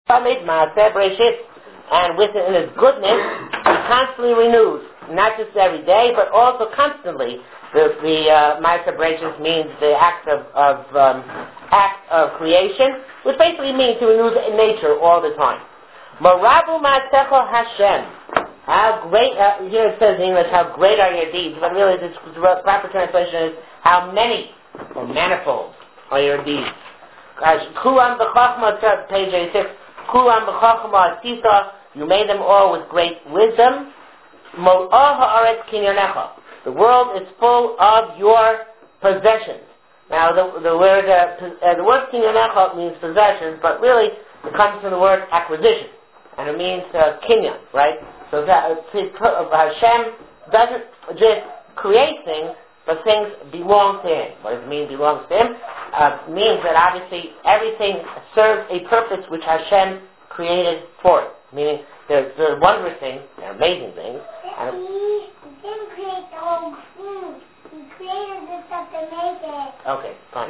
made Maaseh Bereshit, and within His goodness, He constantly renews, not just every day, but also constantly. The Maaseh Bereshit means the act of creation, which basically means He renews nature all the time. Marabu Maasecho Hashem. How great, here it says in English, how great are your deeds, but really the proper translation is, how many, or manifold, are your deeds. Kulam b'chachma, page 86, Kulam b'chachma asisa, you made them all with great wisdom. Mo'ah ha'aretz kinyanecha, the world is full of your possessions. Now the word kinyanecha means possessions, but really it comes from the word acquisition, and it means kinyan, right? So that Hashem doesn't just create things, but things belong to Him. What does it mean, belongs to Him? It means that obviously everything serves a purpose which Hashem created for it. Meaning, they're wondrous things, they're amazing things. And He didn't create the whole thing. He created the stuff to make it. Okay, fine.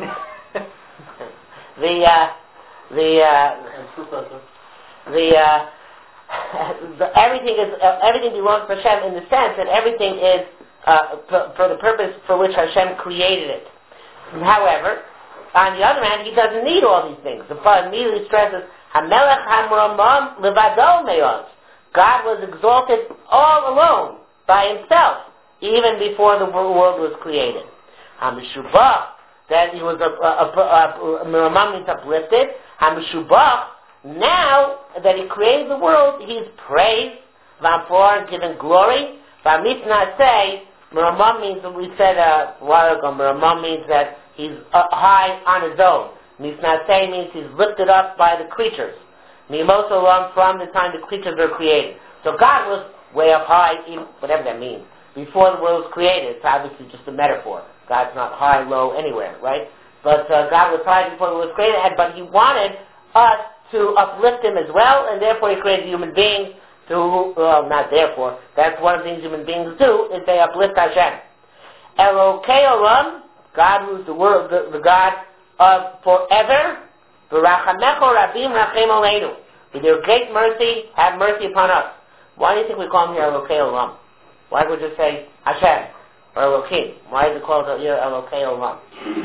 everything belongs to Hashem in the sense that everything is for the purpose for which Hashem created it. However, on the other hand, He doesn't need all these things. The Father immediately stresses, "Hamelech hamramam levado me'oz." God was exalted all alone by Himself, even before the world was created. Hamishubach, that He was me'oram means uplifted. Hamishubach, now that He created the world, He's praised, v'amfor, given glory. V'mitna say, me'oram means, we said a while ago, me'oram means that He's high on His own. Misnaseh means He's lifted up by the creatures. Mimos olam, from the time the creatures were created. So God was way up high, whatever that means. Before the world was created, it's obviously just a metaphor. God's not high, low, anywhere, right? But God was high before the world was created, but He wanted us to uplift Him as well, and therefore He created human beings to, not therefore, that's one of the things human beings do, is they uplift Hashem. Elokei olam, God who's the world, the God of forever, v'rachamecho rabim rachem aleinu. With your great mercy, have mercy upon us. Why do you think we call Him here Elokei olam? Why would we just say Hashem or Elokim? Why is it called here Elokei olam?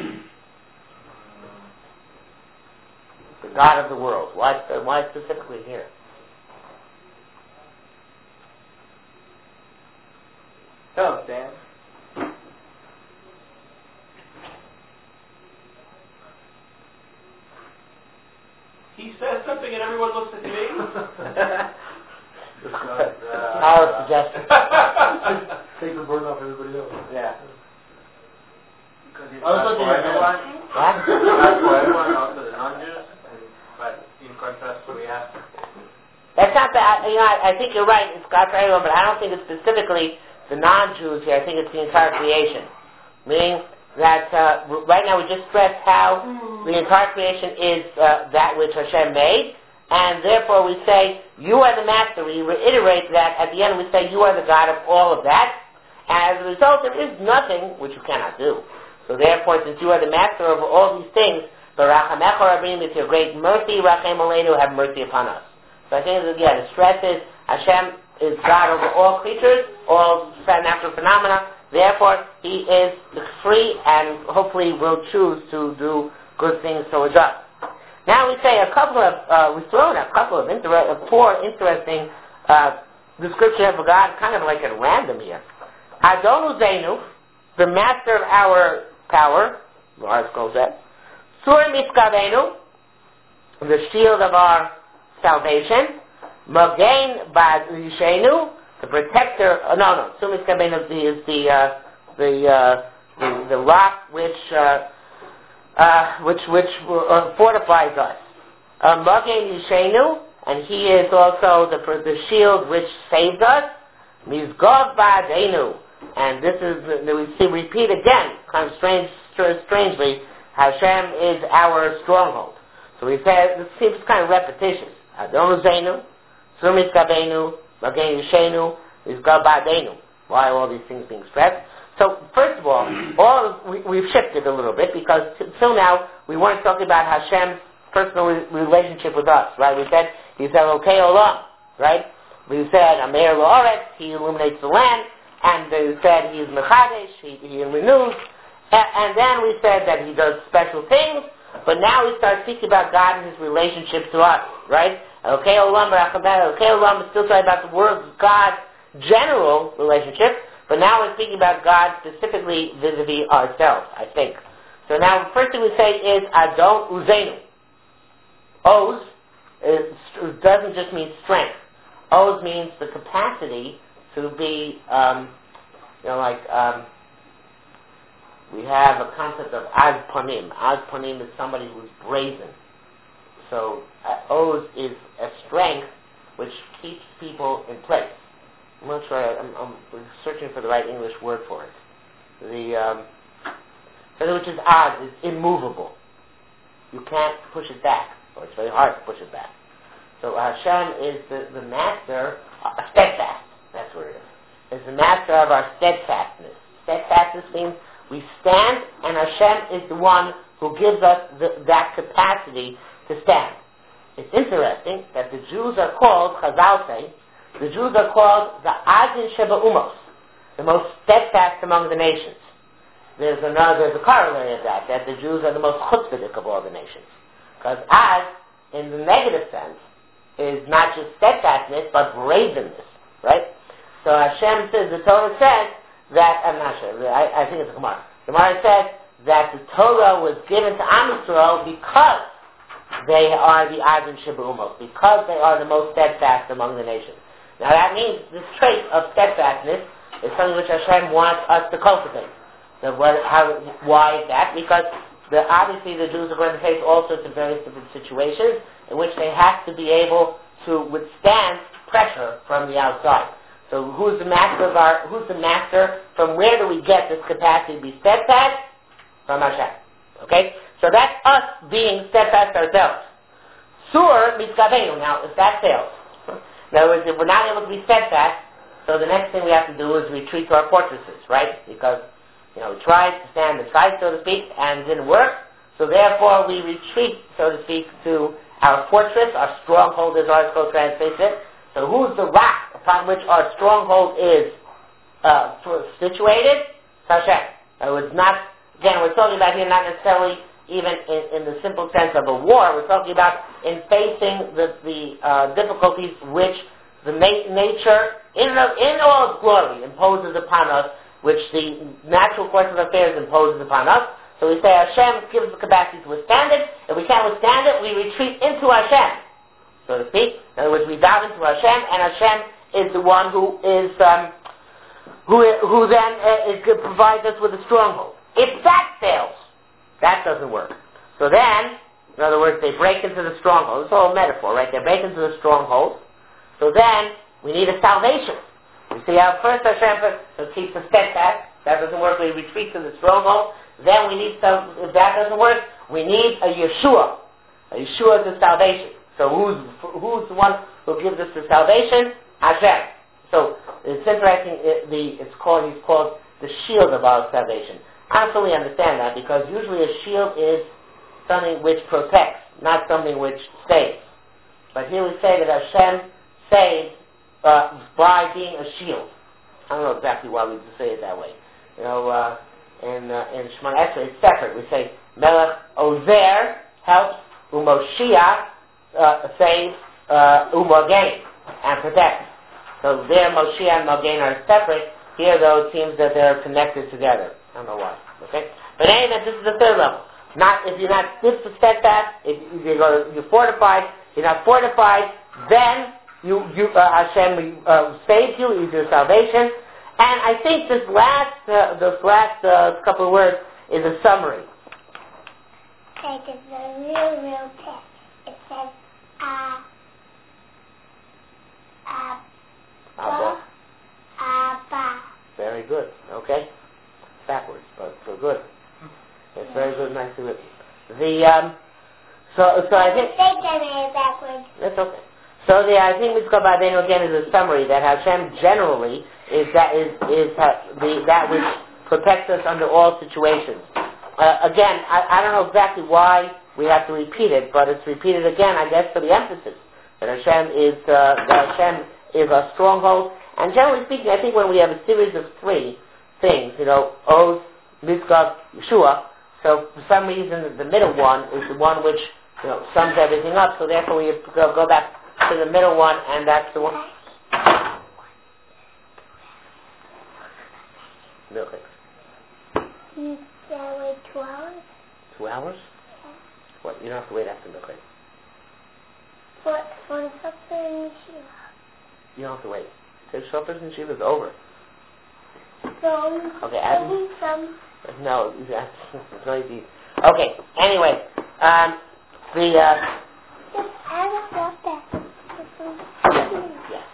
The God of the world. Why specifically here? Tell us, Dan. He says something and everyone looks at me. Our suggestion. Take the burden off everybody else. Yeah. I was looking at everyone. What? That's for everyone, also the non-Jews, but in contrast to the ask. That's not that. I think you're right. It's God for everyone, but I don't think it's specifically the non-Jews here. I think it's the entire creation. Meaning that right now we just stressed how the entire creation is that which Hashem made, and therefore we say, you are the master. We reiterate that at the end. We say, you are the God of all of that. And as a result, there is nothing which you cannot do. So therefore, since you are the master of all these things, B'rachamecha rabim, with your great mercy, Rachem aleinu, have mercy upon us. So I think, again, the stress is Hashem is God over all creatures, all natural phenomena. Therefore, He is free and hopefully will choose to do good things towards us. Now we say we've thrown a couple of four interesting descriptions of God, kind of like at random here. Adonu Zenu, the master of our power, Lars calls that. Sur Miskavenu, the shield of our salvation. Mogain Bad Yishenu, the protector. Sur Miskavenu is the rock which fortifies us. Mogain Yishenu, and He is also the shield which saves us. Mizgov Ba'adenu, and this is we see repeat again, kind of strangely. Hashem is our stronghold. So we say this seems kind of repetitious. Adonu Zenu, Surmis Kabenu, Mogain Yishenu, Mizgov Ba'adenu. Why are all these things being stressed? So first of all, we've shifted a little bit because till now we weren't talking about Hashem's personal relationship with us, right? We said he's okay olam, right? We said Ameir La'aretz, he illuminates the land, and we said he's Mechadesh, he renews, and then we said that he does special things, but now we start speaking about God and his relationship to us, right? Okay olam, okay olam is still talking about the word of God's general relationship, but now we're speaking about God specifically vis-a-vis ourselves, I think. So now the first thing we say is Adon Uzenu. Oz doesn't just mean strength. Oz means the capacity to be, we have a concept of Az Panim. Az Panim is somebody who's brazen. So Oz is a strength which keeps people in place. I'm not sure, I'm searching for the right English word for it. Which is Az, it's immovable. You can't push it back, or it's very hard to push it back. So Hashem is the master, steadfast, that's what it is. Is the master of our steadfastness. Steadfastness means we stand, and Hashem is the one who gives us that capacity to stand. It's interesting that the Jews are called, Chazal say, the Jews are called the Azin Sheba Umos, the most steadfast among the nations. There's a corollary of that the Jews are the most chutzpahdik of all the nations. Because Az, in the negative sense, is not just steadfastness, but bravenness, right? So Hashem says, the Torah says that, I'm not sure, I think it's a Gemara. The Gemara says that the Torah was given to Am Yisrael because they are the Azin Sheba Umos, because they are the most steadfast among the nations. Now that means this trait of steadfastness is something which Hashem wants us to cultivate. So why is that? Because obviously the Jews are going to face all sorts of various different situations in which they have to be able to withstand pressure from the outside. So who's the master? From where do we get this capacity to be steadfast? From Hashem. Okay? So that's us being steadfast ourselves. Sur mitzkaveinu. Now, if that fails, in other words, if we're not able to be steadfast, so the next thing we have to do is retreat to our fortresses, right? Because we tried to stand the fight, so to speak, and it didn't work. So therefore, we retreat, so to speak, to our fortress, our stronghold, as Article translates it. So who's the rock upon which our stronghold is situated? It's Hashem. So it's not, again, we're talking about here not necessarily even in the simple sense of a war. We're talking about in facing the difficulties which the nature, in all its glory, imposes upon us, which the natural course of affairs imposes upon us. So we say Hashem gives us the capacity to withstand it. If we can't withstand it, we retreat into Hashem, so to speak. In other words, we dive into Hashem, and Hashem is the one who is who then provides us with a stronghold. If that fails, that doesn't work. So then, in other words, they break into the stronghold. It's all a metaphor, right? They break into the stronghold. So then, we need a salvation. We see how first Hashem keeps us steadfast. That doesn't work. We retreat to the stronghold. Then we need if that doesn't work, we need a Yeshua. A Yeshua is the salvation. So who's the one who gives us the salvation? Hashem. So it's interesting. He's called the shield of our salvation. I don't fully understand that because usually a shield is something which protects, not something which saves. But here we say that Hashem saves by being a shield. I don't know exactly why we just say it that way. In Shemona Esrei, it's separate. We say Melech Ozer helps, Umoshiach saves, Umogain and protects. So there, Moshiach and Mogain are separate. Here, though, it seems that they're connected together. I don't know why. Okay, but anyway, this is the third level. Not if you're not steadfast, if you're fortified. You're not fortified, then Hashem saves you, is your salvation. And I think this last couple of words is a summary. Okay, it's a real text. It says, Abba. Very good. Okay, backwards, but so good. It's very good, nicely written. So I think backwards. that's okay. So I think Mitzvah Ba'adenu again is a summary that Hashem generally is that which protects us under all situations. Again, I don't know exactly why we have to repeat it, but it's repeated again, I guess, for the emphasis that Hashem is a stronghold. And generally speaking, I think when we have a series of three things, Oz, Mizgav, Yeshua, so for some reason the middle one is the one which sums everything up. So therefore we have to go back to the middle one, and that's the one. Milk. You gotta wait 2 hours? 2 hours? What? You don't have to wait after milk. For the supper in Yeshiva. You don't have to wait. The Shofar in Yeshiva is over. So, Okay, maybe some... No, it's noisy. Okay, anyway, Just add up that. yeah.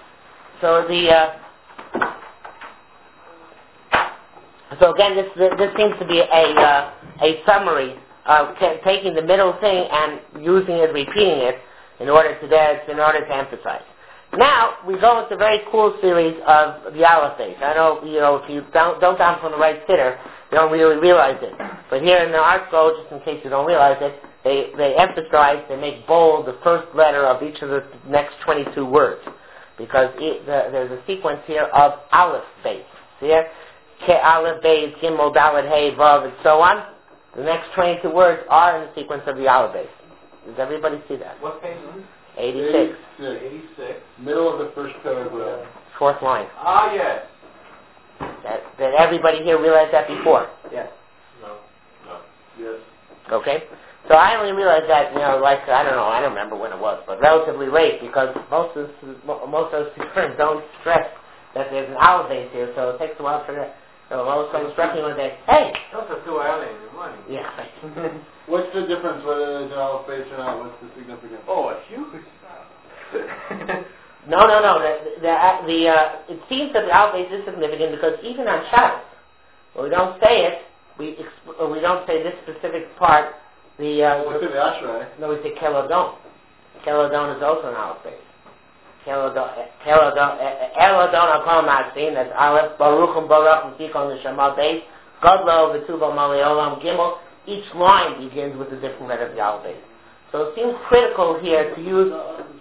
So again, this seems to be a summary of taking the middle thing and using it, repeating it, in order to emphasize. Now we go into a very cool series of the Aleph Beis. I know if you don't down from the right sitter, you don't really realize it. But here in the Art Scroll, just in case you don't realize it, they emphasize, they make bold the first letter of each of the next 22 words, because there's a sequence here of Aleph Beis. See here? Ke Aleph Beis, Gimel, Dalet, Hey, Vav, and so on. The next 22 words are in the sequence of the Aleph Beis. Does everybody see that? What page is this? 86. 86. Middle of the first paragraph. Fourth line. Ah, yes. Did everybody here realize that before? Yes. No. Yes. Okay? So I only realized that, I don't remember when it was, but relatively late, because most of those students don't stress that there's an Aleph Beis here, so it takes a while for that. So all of a sudden struck me one day, hey! Those are too early in the morning. Yeah, right. What's the difference whether there's an Aleph Beis or not? What's the significance? Oh, a huge. No. It seems that the Aleph Beis is significant because even on Shabbos, when we don't say it, we don't say this specific part. What's in the Ashrei? No, we say Kelodon. Kelodon is also an Aleph Beis. Kelodon Akol Matzin. That's Aleph. Baruchum Barachum Tikon Neshama Beis. Godlo V'Tuvo Mali Olam Gimel. Each line begins with a different letter of the Aleph Beis. So it seems critical here to use.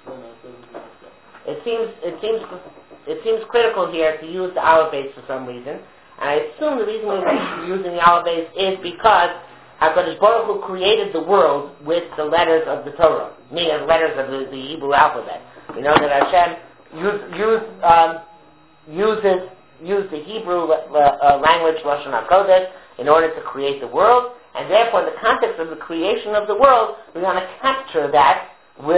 It seems critical here to use the Aleph Beis for some reason, and I assume the reason we're using the Aleph Beis is because HaKadosh Baruch Hu created the world with the letters of the Torah, meaning the letters of the Hebrew alphabet. We know that Hashem used the Hebrew language Lashon HaKodesh in order to create the world, and therefore in the context of the creation of the world, we want to capture that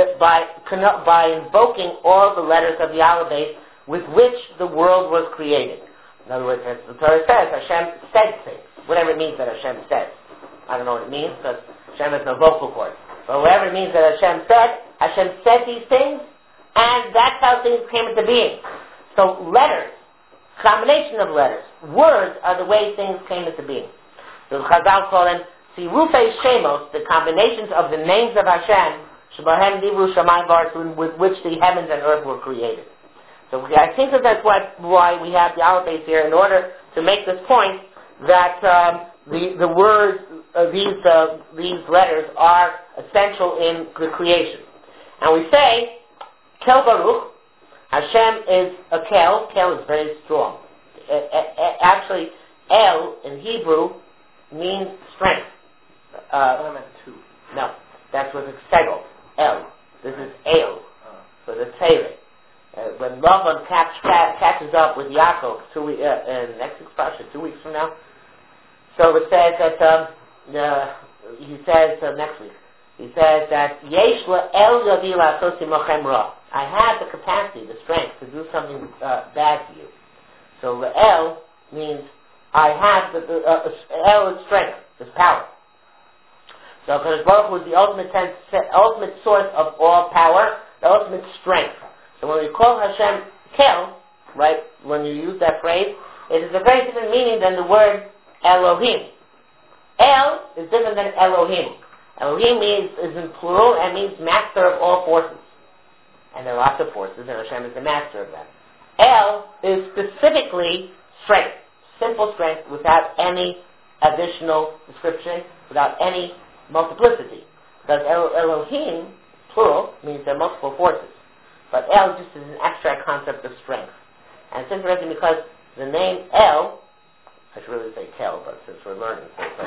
by invoking all the letters of the Aleph Beis with which the world was created. In other words, as the Torah says, Hashem said things, whatever it means that Hashem says. I don't know what it means, because Hashem has no vocal cords. But whatever it means that Hashem said these things, and that's how things came into being. So letters, combination of letters, words are the way things came into being. So Chazal call them Sirufei Shemos, the combinations of the names of Hashem, Shebahem Nivru Shamayim V'Aretz, with which the heavens and earth were created. So I think that's why we have the Aleph Beis here, in order to make this point that the words, these letters are essential in the creation. And we say, Kel Baruch, Hashem is a Kel. Kel is very strong. Actually, El in Hebrew means strength. I meant two. No, that's what it's Segel. El. This is El. So the Tzeret. When Lavan catches up with Yaakov next expression, 2 weeks from now, so it says that he says next week. He says that Yesh El Yodi La'asos Imochem Ra. I have the capacity, the strength to do something bad to you. So El means I have El is strength, is power. So HaKadosh Baruch Hu is the ultimate source of all power, the ultimate strength. So when we call Hashem Kel, right, when you use that phrase, it is a very different meaning than the word Elohim. El is different than Elohim. Elohim is in plural and means master of all forces. And there are lots of forces, and Hashem is the master of them. El is specifically strength, simple strength, without any additional description, without any multiplicity. Because Elohim, plural, means there are multiple forces. But El just is an abstract concept of strength. And it's interesting because the name El, I should really say Kel, but since we're learning, so it's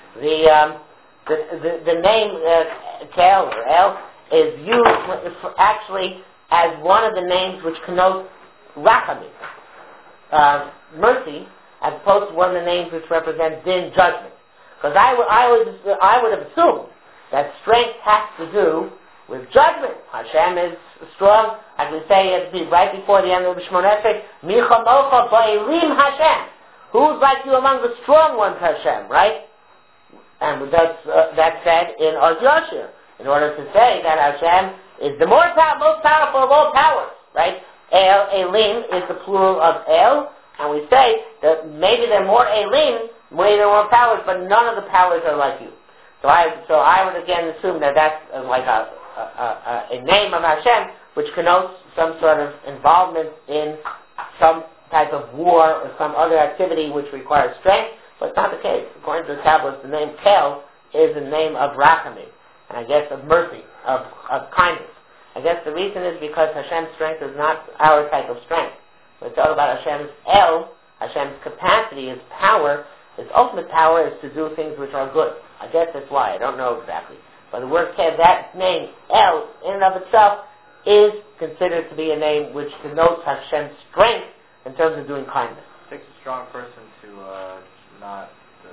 okay. The name Kel or El is used actually as one of the names which connotes Rachamim, mercy, as opposed to one of the names which represents Din, judgment. Because I would have assumed that strength has to do with judgment. Hashem is strong, as we say right before the end of the Shmoneh Esrei, Micha Mocha Ba'ilim Hashem. Who's like you among the strong ones, Hashem, right? And that's said in Oz Yashir, in order to say that Hashem is the most powerful of all powers, right? Elim is the plural of El, and we say that maybe there are more Elim, maybe there are more powers, but none of the powers are like you. So I would again assume that that's like a name of Hashem, which connotes some sort of involvement in some type of war or some other activity which requires strength, but it's not the case. According to the tablets, the name Kel is a name of Rachamim, and I guess of mercy, of kindness. I guess the reason is because Hashem's strength is not our type of strength. When we talk about Hashem's El, Hashem's capacity, His power, His ultimate power is to do things which are good. I guess that's why. I don't know exactly. But the word Kel, that name, El, in and of itself, is considered to be a name which denotes Hashem's strength in terms of doing kindness. It takes a strong person to not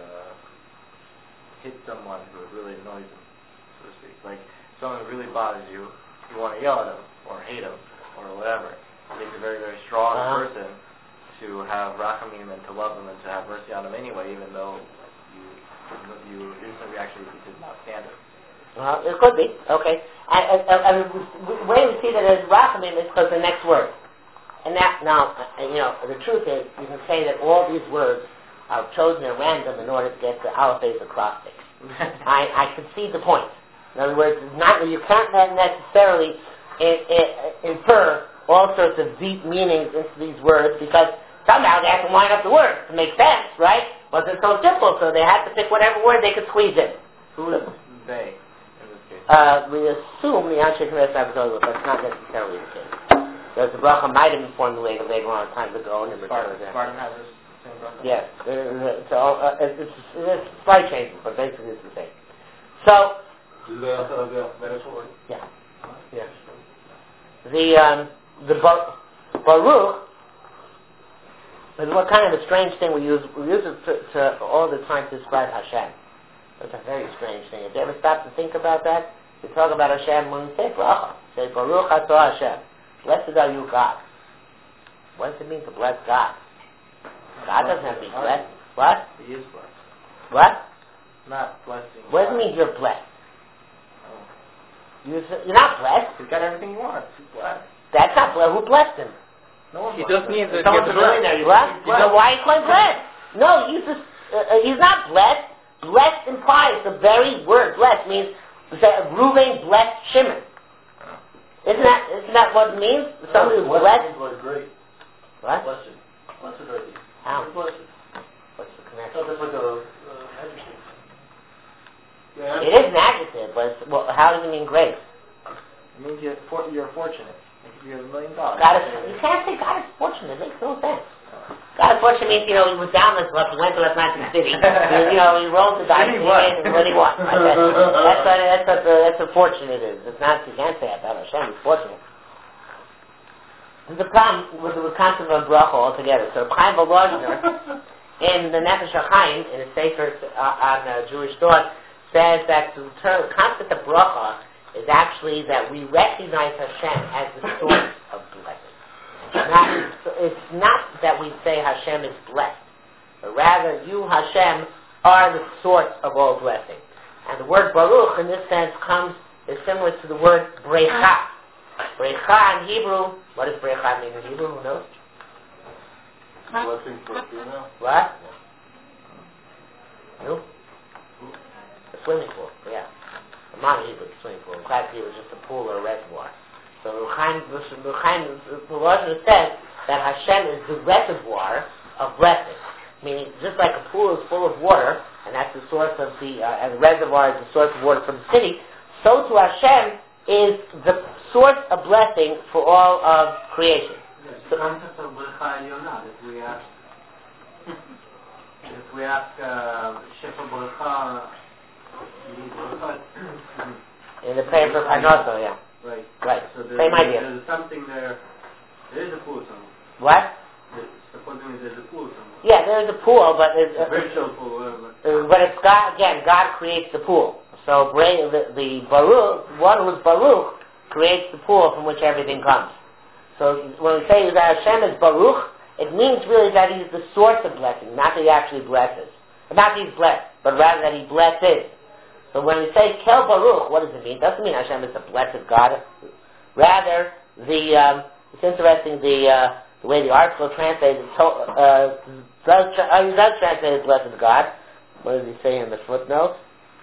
hit someone who really annoys them, so to speak. Like, someone who really bothers you, you want to yell at him, or hate him, or whatever. It takes a very, very strong person to have rachamim and to love him and to have mercy on him anyway, even though you instant reaction did not stand it. Well, it could be, okay. And the way we see that as rachamim is because the next word. And that, now, the truth is, you can say that all these words are chosen at random in order to get the aleph beis acrostic. I concede the point. In other words, you can't necessarily infer all sorts of deep meanings into these words because somehow they have to line up the words to make sense, right? But they're so simple, so they had to pick whatever word they could squeeze in. Who is they in this case? We assume the Anshe Knesset Abdullah, but that's not necessarily the case. Because the bracha might have been formulated later on time ago and never Spartan has this same bracha? Yes. It's slight changes, but basically it's the same. So, yeah. The Baruch is what kind of a strange thing we use. We use it to all the time to describe Hashem. It's a very strange thing. Have you ever stopped to think about that? We talk about Hashem when we say bracha. Say Baruch Atah Hashem. Blessed are you, God. What does it mean to bless God? God doesn't have to be blessed. What? He is blessed. What? Not blessing. What does it mean you're blessed? You're not blessed. He's got everything he wants. He's blessed. That's not blessed. Who blessed him? No one He blessed just means him. that Someone's he's a millionaire. What? So why are you calling blessed? No, he's not blessed. Blessed implies the very word. Blessed means Reuven blessed Shimon. Isn't that what it means? Somebody who's blessed? Like great. What? Blessed. Blessed are you. How? Blessed. What's the connection? So that's like a adjective. Yeah. It is an adjective, but how does it mean great? It means you're fortunate. It could be $1 million. You can't say God is fortunate. It makes no sense. God is fortunate means, he was down this left, he went to left night in the city. He rolled the dice, and what he won. That's what fortunate is. It's not, you can't say about Hashem, he's fortunate. There's a problem with the concept of bracha altogether. So Chaim Volozhiner, in the Nefesh HaChaim, in his Sefer on Jewish thought, says that the concept of bracha is actually that we recognize Hashem as the source of blessing. It's not that we say Hashem is blessed, but rather you, Hashem, are the source of all blessing. And the word Baruch, in this sense, is similar to the word Brecha. Brecha in Hebrew, what does Brecha mean in Hebrew? Who knows? Blessing for a female. What? No? A swimming pool, yeah. A modern Hebrew swimming pool. In classic Hebrew, it's just a pool or a reservoir. So Chaim Volozhiner says that Hashem is the reservoir of blessing. Meaning, just like a pool is full of water, and that's the source of and the reservoir is the source of water from the city, so to Hashem is the source of blessing for all of creation. The concept of Bracha Elionah, if we ask Shefa Bracha, in the prayer for Parnaso, yeah. Right. So Same idea. There's something there. There is a pool somewhere. What? Supposing there's a pool somewhere. Yeah, there's a pool, but it's a virtual pool, whatever. But it's God again. God creates the pool. So the Baruch, one who's Baruch, creates the pool from which everything comes. So when we say that Hashem is Baruch, it means really that He's the source of blessing, not that He actually blesses, not that He's blessed, but rather that He blesses. So when we say Kel Baruch, what does it mean? It doesn't mean Hashem is the blessed God. Rather, it's interesting the way the article translates it. Does translate as blessed God. What does he say in the footnote?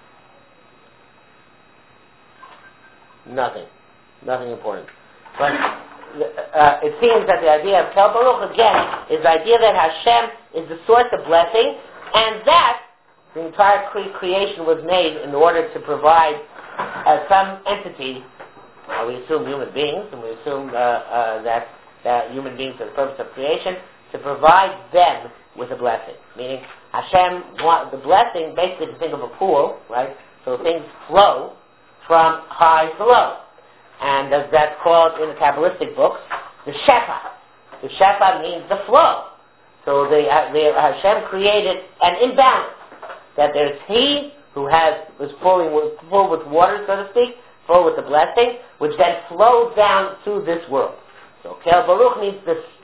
Nothing important. But it seems that the idea of Kel Baruch again is the idea that Hashem is the source of blessing, and that the entire creation was made in order to provide some entity. We assume human beings, and we assume that human beings are the purpose of creation, to provide them with a blessing. Meaning, Hashem the blessing, basically to think of a pool, right? So things flow from high to low. And that's called in the Kabbalistic books, the Shefa. The Shefa means the flow. So Hashem created an imbalance. That there's He who is full with water, so to speak, full with the blessing, which then flows down to this world. So Kel Baruch means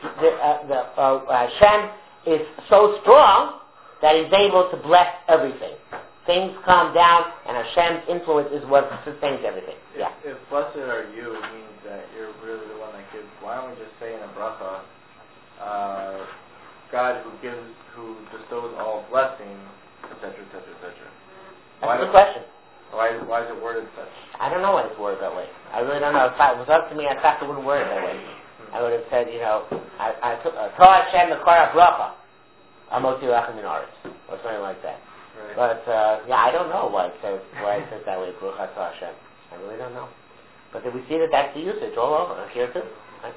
Hashem is so strong that He's able to bless everything. Things calm down, and Hashem's influence is what sustains everything. Yeah. If blessed are you means that you're really the one that gives, why don't we just say in a bracha, God who bestows all blessing, etc., etc., etc. That's a good question. Why is it worded such? I don't know why it's worded that way. I really don't know. If it was up to me, I thought it wouldn't word it that way. I would have said, I took Torah Hashem the Korah bracha, Amoti Rachim Min Aretz, or something like that. Right. But I don't know why it says that way. Baruch Atah Hashem. I really don't know. But we see that that's the usage all over here too. Right?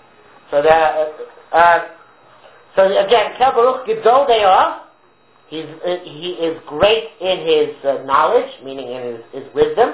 So again, Kel Baruch Gedol De'ah. He is great in his knowledge, meaning in his wisdom.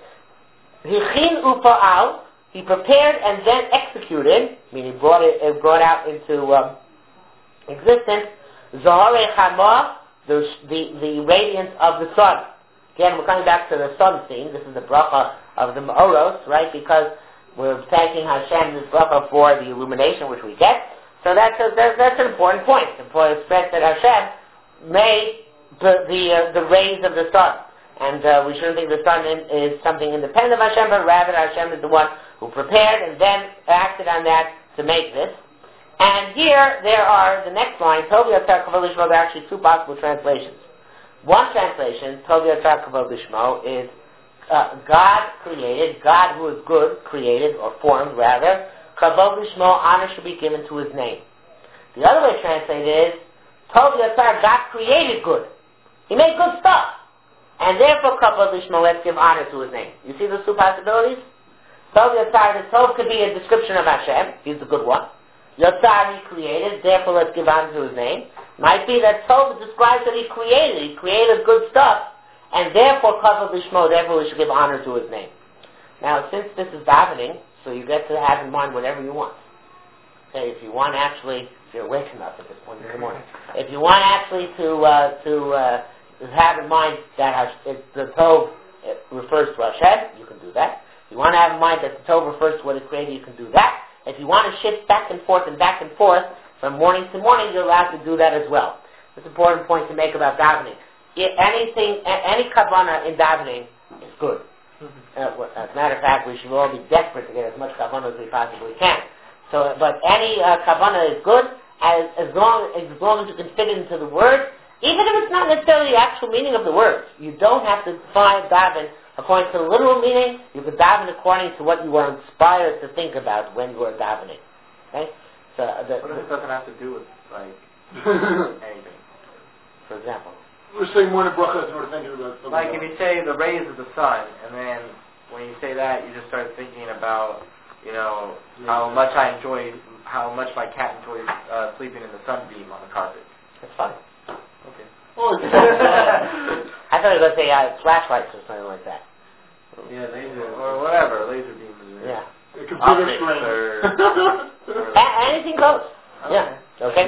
Hichin Upa'al. He prepared and then executed, meaning brought out into existence. Zohare Chama. The radiance of the sun. Again, we're coming back to the sun theme. This is the bracha of the Ma'oros, right? Because we're thanking Hashem this bracha for the illumination which we get. So that's an important point. The point is that Hashem made the rays of the sun. And we shouldn't think the sun is something independent of Hashem, but rather Hashem is the one who prepared and then acted on that to make this. And here, there are, the next line, Tov Yatzar Kavod Lishmo, there are actually two possible translations. One translation, Tov Yatzar Kavod Lishmo, is God created, God who is good, created, or formed rather, Kavod Lishmo, honor should be given to His name. The other way translated is, Tov Yatzar, God created good. He made good stuff. And therefore, Kavod Lishmo, let's give honor to His name. You see those two possibilities? Tov Yatzar, the Tov could be a description of Hashem, He's the good one. Yatzar, He created, therefore let's give honor to His name. Might be that Tov describes that He created good stuff, and therefore Kavod Lishmo, therefore we should give honor to His name. Now, since this is davening, so you get to have in mind whatever you want. Okay, if you want actually, if you're awake enough at this point in the morning, if you want actually to have in mind that the Tov refers to Hashem, you can do that. If you want to have in mind that the Tov refers to what He created, you can do that. If you want to shift back and forth from morning to morning, you're allowed to do that as well. It's an important point to make about davening. Any kavanah in davening is good. As a matter of fact, we should all be desperate to get as much kavanah as we possibly can. But any kavanah is good as long as you can fit it into the words, even if it's not necessarily the actual meaning of the words. You don't have to find daven according to the literal meaning. You can daven according to what you are inspired to think about when you are davening. Okay? So what if it doesn't have to do with anything? For example, we're saying morning brachas and we're thinking about something like if you say the rays of the sun, and then when you say that, you just start thinking about, how much my cat enjoys sleeping in the sunbeam on the carpet. That's fine. Okay. I thought you were going to say flashlights or something like that. Yeah, laser or whatever, laser beams. Yeah. A computer screen. Anything goes. Okay. Yeah. Okay.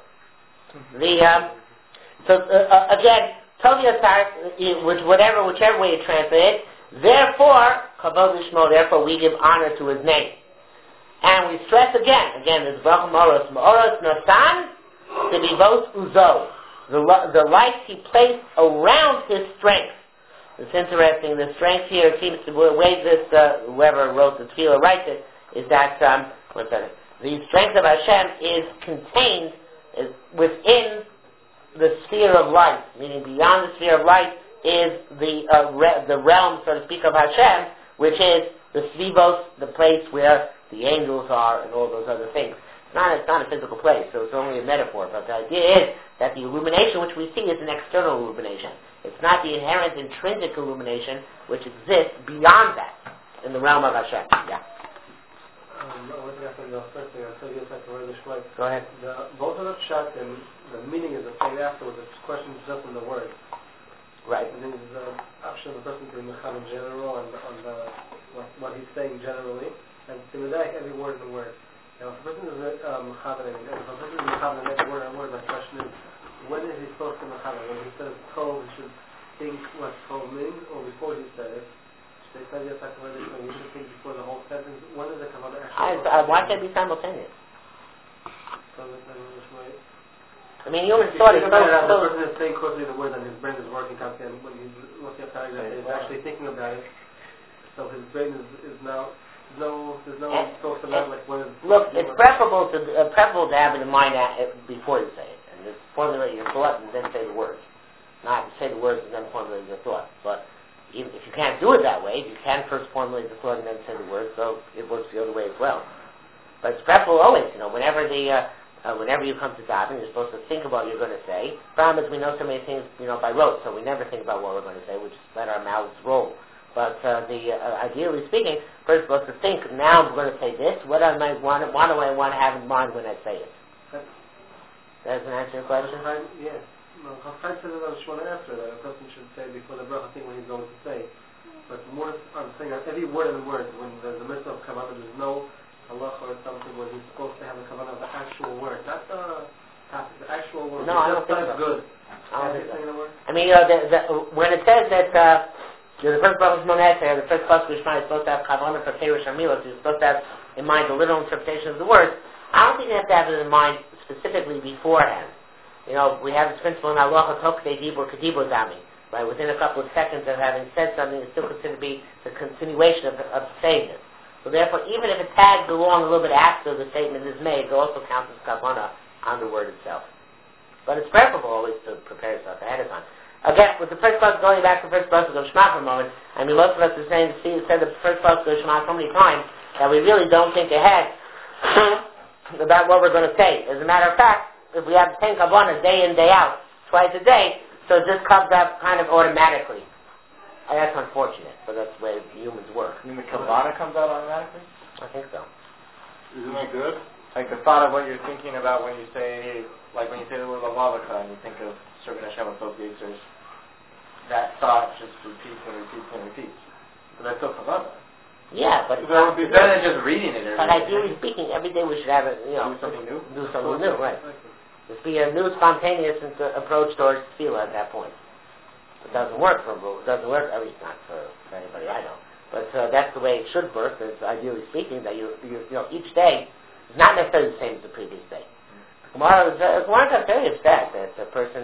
Again, Tovia starts with whichever way you translate it. Therefore, Kavod Lishmo, therefore we give honor to his name. And we stress again, there's Bracham Oros, Oros Natan, to be both Uzo. The light he placed around his strength. It's interesting, the strength here seems to, the way this, whoever wrote the tefillah writes it, is that, the strength of Hashem is contained within the sphere of light, meaning beyond the sphere of light is the realm, so to speak, of Hashem, which is the Svivos, the place where the angels are and all those other things. It's not a physical place, so it's only a metaphor, but the idea is that the illumination which we see is an external illumination. It's not the inherent intrinsic illumination which exists beyond that in the realm of Hashem. Yeah. Go ahead. Both of the pshat and the meaning is the same afterwards. The question is just in the word. Right. And then there's the option of the person to be mecham in general and what he's saying generally, and to medayek every word in the word. Now, if a person is mecham in every word in the word, my question is, when is he supposed to mecham? When he says tov, he should think what tov means, or before he said it? They said yes, we should think before the whole sentence. When is the kavanah actually? Why can't it be simultaneous? I mean, you human thought is the person is saying closely the word and his brain is working constantly, and when he's looking at paragraph, he's actually thinking about it. So his brain is now there's no thoughts about like when. Look, it's preferable to have it in mind before you say it, and just formulate your thought and then say the words. Not say the words and then formulate your thought. But even if you can't do it that way, you can first formulate the thought and then say the words. So it works the other way as well. But it's preferable always, whenever whenever you come to daven, you're supposed to think about what you're going to say. Problem is, we know so many things, by rote, so we never think about what we're going to say. We just let our mouths roll. But ideally speaking, first supposed to think, now I'm going to say this. What do I want to have in mind when I say it? Does that answer your question? Yeah. No, Chafetz says that I just want to answer that. A person should say before the bracha thing what he's going to say. But more, I'm saying that every word in the word, when there's a mitzvah of kavanah, there's no halacha or something when he's supposed to have a kavanah of the actual word, not the topic, the actual word. No, I don't think so. Good. I don't think so. The word? I mean, when it says that the first bracha Shmoneh, the first pasuk Shema is supposed to have kavanah for Perush Hamilos, you're supposed to have in mind the literal interpretation of the words. I don't think you have to have it in mind specifically beforehand. We have this principle in halacha tokdei dibur kedibur dami. Right, within a couple of seconds of having said something, it's still considered to be the continuation of saying it. So therefore, even if it tags along a little bit after the statement is made, it also counts as kavanah on the word itself. But it's preferable always to prepare yourself ahead of time. Again, with the first pasuk, going back to the first pasuk of Shema for a moment, I mean, most of us are said the first pasuk of Shema so many times that we really don't think ahead about what we're going to say. As a matter of fact, if we have the same kavanah day in, day out, twice a day, so it just comes up kind of automatically. And that's unfortunate, but that's the way humans work. You mean the kavanah comes out automatically? I think so. Isn't that good? Like the thought of what you're thinking about when you say the word lavavaka and you think of serving Hashem with both yisers, that thought just repeats and repeats and repeats. But that's still kavanah. Yeah, but it's not better than just reading it every day. But ideally speaking, every day we should have do something new. Do something new, right? Just be a new, spontaneous approach towards tefillah at that point. It doesn't work at least not for anybody I know. But that's the way it should work. Is ideally speaking, that you each day is not necessarily the same as the previous day. Gemara is very upset that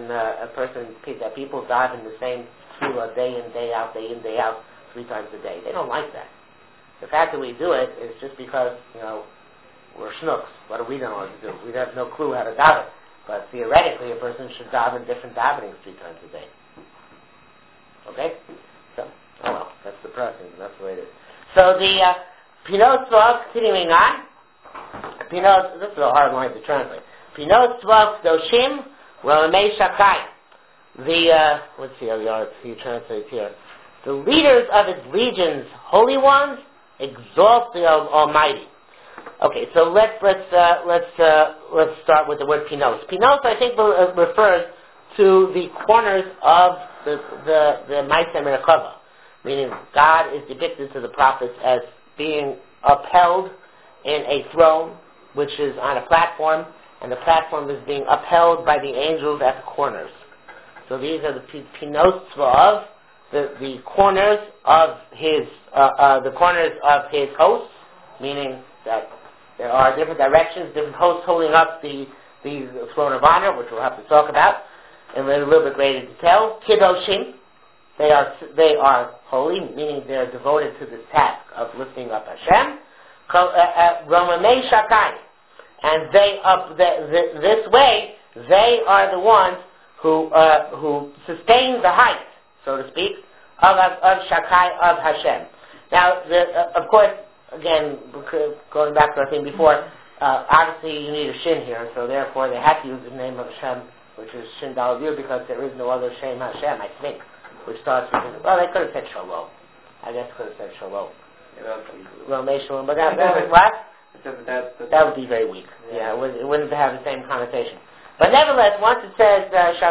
that people dive in the same tefillah day in, day out, 3 times a day. They don't like that. The fact that we do it is just because we're schnooks. What do we know what to do? We have no clue how to daven. But theoretically, a person should daven different davenings 3 times a day. Okay? So, that's the process. That's the way it is. So the Pinot Tzvah, continuing on. This is a hard line to translate. Pinot Tzvah Doshim Ramei Shakai. Let's see how he translates here. The leaders of its legions, holy ones, exalt the Almighty. Okay, so let's start with the word pinos. Pinos, I think, refers to the corners of the Maaseh Merkava, meaning God is depicted to the prophets as being upheld in a throne, which is on a platform, and the platform is being upheld by the angels at the corners. So these are the pinos of the corners of his hosts, meaning that there are different directions, different hosts holding up the throne of honor, which we'll have to talk about in a little bit greater detail. Kiddoshim, they are holy, meaning they are devoted to this task of lifting up Hashem. Romamei Shakai, and this way they are the ones who sustain the height, so to speak, of Shakai, of Hashem. Now, of course, again, going back to our thing before, obviously you need a Shin here, so therefore they have to use the name of Hashem, which is Shin Daled Yud, because there is no other Shem Hashem, I think, which starts with, well, they could have said Shalom. I guess could have said Shalom. Romei Shalom, but that what? That would be very weak. Yeah, it wouldn't have the same connotation. But nevertheless, once it says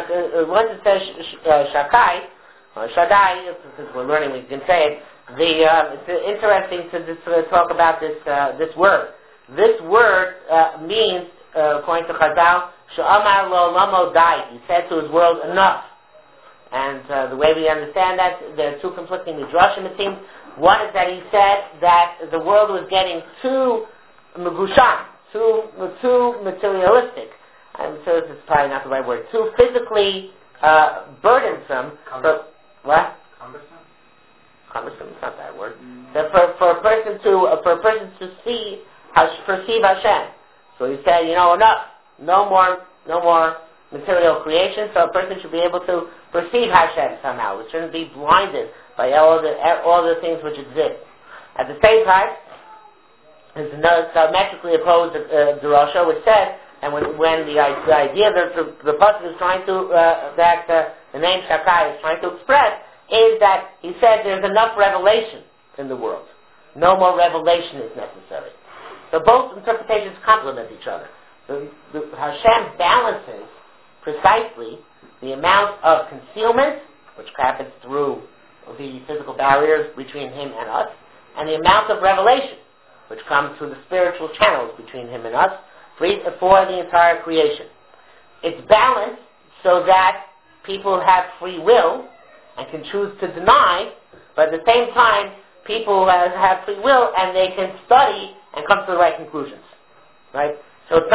Shakai, or Shaddai, since we're learning, we can say it. It's interesting to talk about this word. This word means, according to Chazal, She'amar lo lamo dai. He said to his world, enough. And the way we understand that, there are two conflicting midrashim, it seems. One is that he said that the world was getting too megushan, too materialistic. I'm sure this is probably not the right word. Too physically burdensome. But what? Cumbersome is not that word. That for a person to perceive Hashem. So he said, enough. No more material creation. So a person should be able to perceive Hashem somehow. It shouldn't be blinded by all the things which exist. At the same time, there's another diametrically opposed drasha which says, and when the idea that the pasuk is trying to that the name Shakai is trying to express is that he said there's enough revelation in the world. No more revelation is necessary. So both interpretations complement each other. Hashem balances precisely the amount of concealment, which happens through the physical barriers between him and us, and the amount of revelation, which comes through the spiritual channels between him and us, for the entire creation. It's balanced so that people have free will and can choose to deny, but at the same time, people have free will and they can study and come to the right conclusions. Right? So it's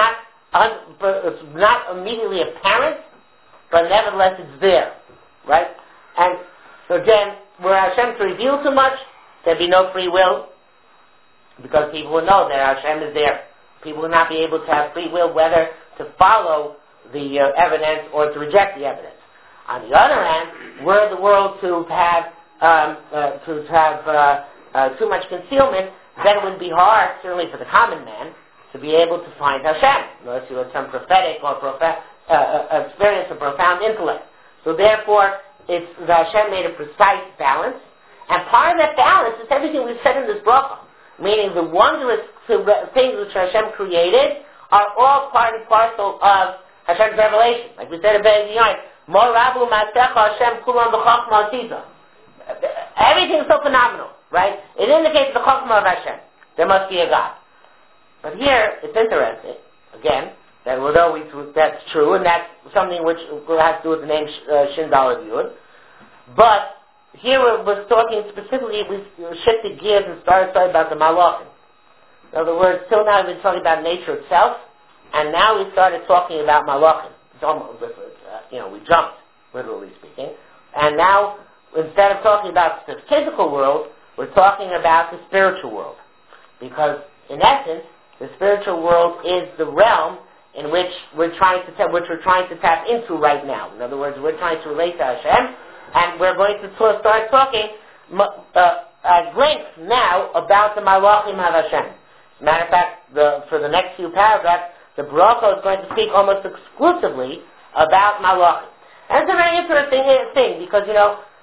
not immediately apparent, but nevertheless it's there. Right? And so again, were Hashem to reveal too much, there'd be no free will, because people will know that Hashem is there. People will not be able to have free will whether to follow the evidence or to reject the evidence. On the other hand, were the world to have too much concealment, then it would be hard, certainly for the common man, to be able to find Hashem, unless you had some prophetic or experience of profound intellect. So therefore, Hashem made a precise balance, and part of that balance is everything we've said in this bracha, meaning the wondrous things which Hashem created are all part and parcel of Hashem's revelation. Like we said in Be'ez Mo Rabu Ma'asecha Hashem Kulam B'Chachma Atiza. Everything is so phenomenal, right? It indicates the Chachma of Hashem. There must be a God. But here, it's interesting, again, that although that's true, and that's something which has to do with the name Shin Daled Yud, but here we're talking specifically, we shifted gears and started talking about the Malachim. In other words, till now we've been talking about nature itself, and now we started talking about Malachim. It's almost, we jumped, literally speaking. And now, instead of talking about the physical world, we're talking about the spiritual world. Because, in essence, the spiritual world is the realm in which we're trying to tap into right now. In other words, we're trying to relate to Hashem, and we're going to start talking at length now about the Malachim of Hashem. As a matter of fact, for the next few paragraphs, the bracha is going to speak almost exclusively about Malachim. And it's a very interesting thing, because,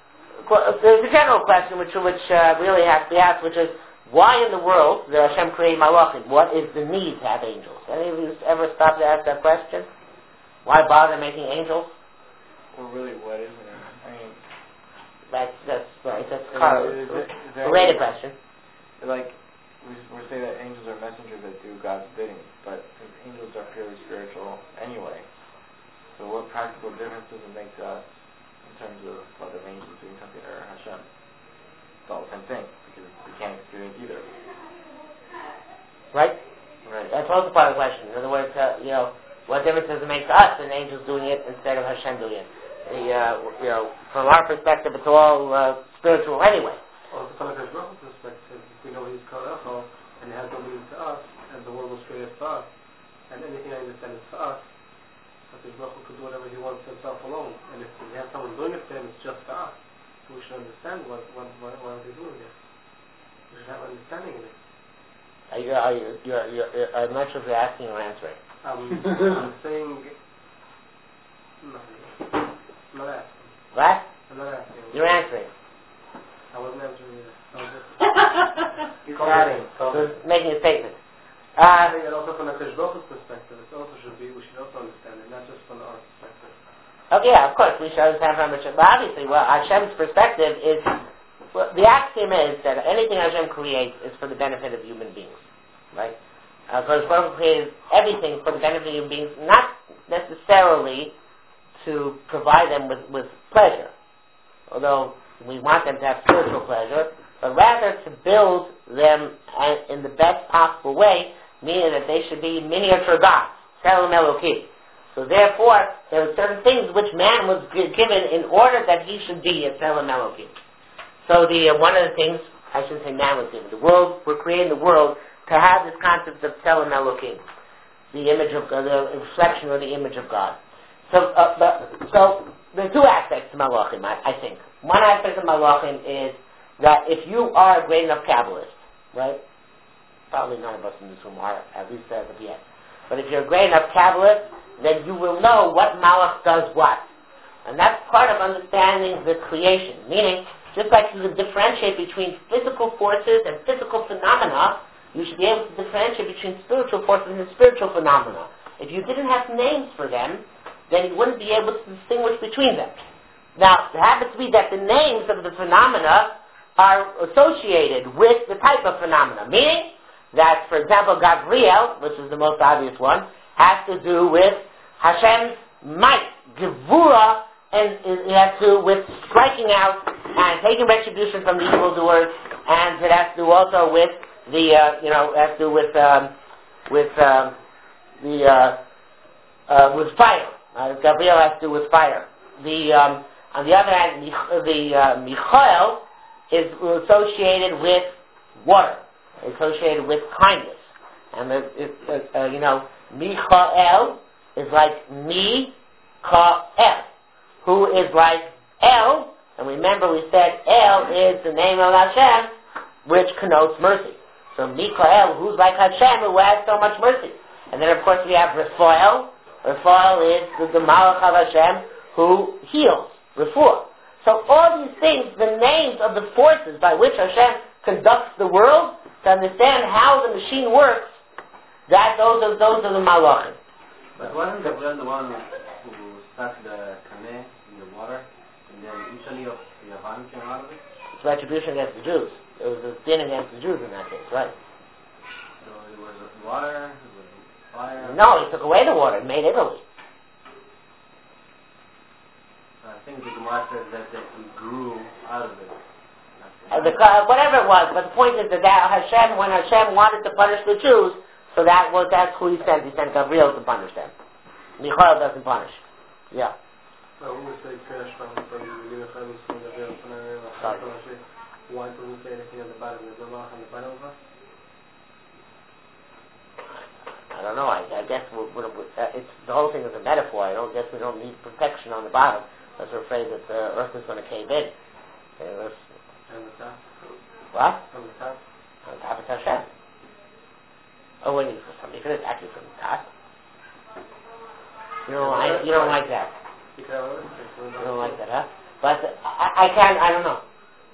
there's a general question which really has to be asked, which is, why in the world did Hashem create Malachim? What is the need to have angels? Any of you ever stopped to ask that question? Why bother making angels? Well, really, what is it? I mean, That's right. That's a related question. Like, we say that angels are messengers that do God's bidding, but angels are purely spiritual anyway. So what practical difference does it make to us in terms of whether an angel is doing something or Hashem? It's all the same thing, because we can't experience either. Right? Right. That's also part of the question. In other words, what difference does it make to us an angel's doing it instead of Hashem doing it? From our perspective, it's all spiritual anyway. Also, from a Baruch perspective, if we know He's Kol and He has no meaning to us, and the world was created for us, and anything I understand is for us, so Baruch could do whatever He wants Himself alone. And if He has someone doing it for Him, it's just for us. So we should understand what He's doing there. We should have understanding in it. I'm not sure if you're asking or answering. I'm saying nothing. I'm not asking. What? I'm not asking. You're answering. I wasn't answering either. I was just making a statement. I think that also from the Baruch's perspective, it also should be, we should also understand it, not just from our perspective. Okay, yeah, of course, we should understand from Hashem. But obviously, Hashem's perspective is, the axiom is that anything Hashem creates is for the benefit of human beings, right? Because Baruch created everything for the benefit of human beings, not necessarily to provide them with pleasure, although we want them to have spiritual pleasure, but rather to build them in the best possible way, meaning that they should be miniature gods, Tselem Elokim. So therefore, there are certain things which man was given in order that he should be a Tselem Elokim. So one of the things, I shouldn't say man was given, we're creating the world to have this concept of Tselem Elokim, the image of God, the reflection or the image of God. So there are two aspects to Malachim, I think. One aspect of Malachim is that if you are a great enough Kabbalist, right? Probably none of us in this room are, at least as of yet. But if you're a great enough Kabbalist, then you will know what Malach does what. And that's part of understanding the creation. Meaning, just like you can differentiate between physical forces and physical phenomena, you should be able to differentiate between spiritual forces and spiritual phenomena. If you didn't have names for them, then you wouldn't be able to distinguish between them. Now, it happens to be that the names of the phenomena are associated with the type of phenomena, meaning that, for example, Gabriel, which is the most obvious one, has to do with Hashem's might, Gevura, and it has to do with striking out and taking retribution from the evildoers, and it has to do also with with fire. Gabriel has to do with fire. On the other hand, Michael is associated with water, associated with kindness. And Michael is like Mikael, who is like El, and remember we said El is the name of Hashem, which connotes mercy. So Mikael, who's like Hashem, who has so much mercy. And then of course we have Raphael. Raphael is the Malach of Hashem who heals, Refuah. So all these things, the names of the forces by which Hashem conducts the world, to understand how the machine works, those are the Malachim. But wasn't Gabriel the one who stuck the Kameh in the water, and then Italy of Yavan came out of it? It's retribution against the Jews. It was a sin against the Jews in that case, right? So it was water, it was fire? No, he took away the water and made Italy. I think the Gemara says that he grew out of it. Whatever it was, but the point is that Hashem, when Hashem wanted to punish the Jews, so that's who he sent. He sent Gabriel to punish them. Michael doesn't punish. Yeah. Why don't we say anything on the bottom of the Malach on the bottom of us? I don't know. I guess it's the whole thing is a metaphor. I don't guess we don't need protection on the bottom. Because we're afraid that the earth is going to cave in. On the top. What? On the top. On top of Hashem. Oh, wait, you could attack you from the top. You don't like that. You don't like that, huh? But I don't know.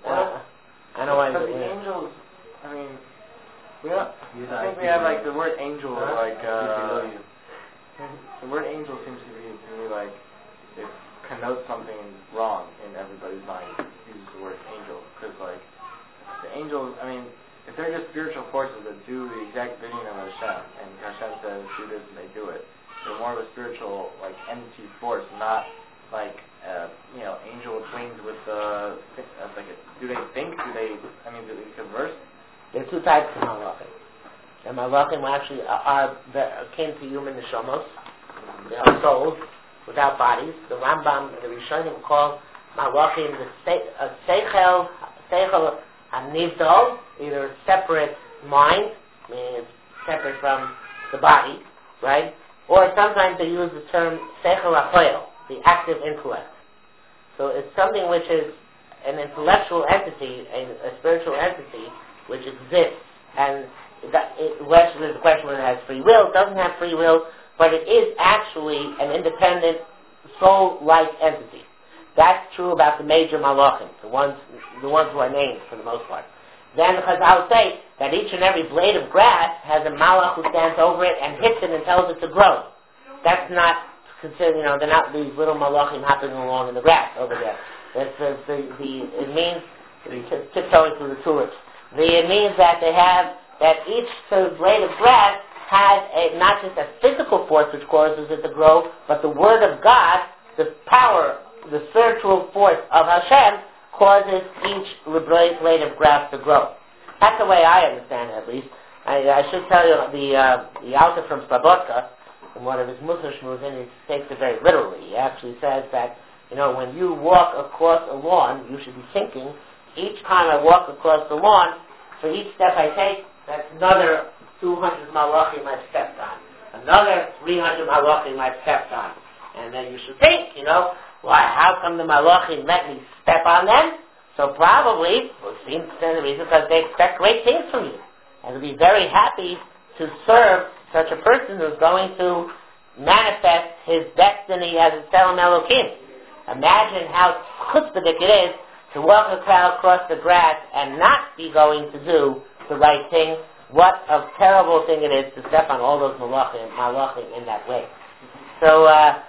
I don't know why. But the angels, I mean, I think we have like the word angel, like the word angel seems to me like it connotes something wrong in everybody's mind. Uses the word angel because like the angels, I mean, if they're just spiritual forces that do the exact bidding of Hashem, and Hashem says do this and they do it, they're more of a spiritual like entity force, not like angel with wings with do they think? Do they converse? There are two types of malachim. The malachim actually are akin to human neshamos. They are souls without bodies. The Rambam and the Rishonim call malachim the seichel hanivdol, either a separate mind, meaning it's separate from the body, right? Or sometimes they use the term seichel hapoel, the active intellect. So it's something which is an intellectual entity, a spiritual entity, which exists. And the question is whether it has free will. It doesn't have free will, but it is actually an independent, soul-like entity. That's true about the major malachim, the ones who are named for the most part. Then the Chazal say that each and every blade of grass has a malach who stands over it and hits it and tells it to grow. That's not considered, they're not these little malachim hopping along in the grass over there. It means tiptoeing through the tulips. It means that each blade of grass has not just a physical force which causes it to grow, but the Word of God, the power, the spiritual force of Hashem, causes each blade of grass to grow. That's the way I understand it, at least. I should tell you, the author from Slobodka, in one of his Musar Shmuzin, he takes it very literally. He actually says that, when you walk across a lawn, you should be thinking, each time I walk across the lawn, for each step I take, that's another 200 malachim I've stepped on. Another 300 malachim I've stepped on. And then you should think, how come the malachim let me step on them? So probably, it seems to be the reason, because they expect great things from you. And they'll be very happy to serve such a person who's going to manifest his destiny as a Tselem Elokim. Imagine how chutzpahdik it is to walk across the grass and not be going to do the right thing. What a terrible thing it is to step on all those malachim in that way. So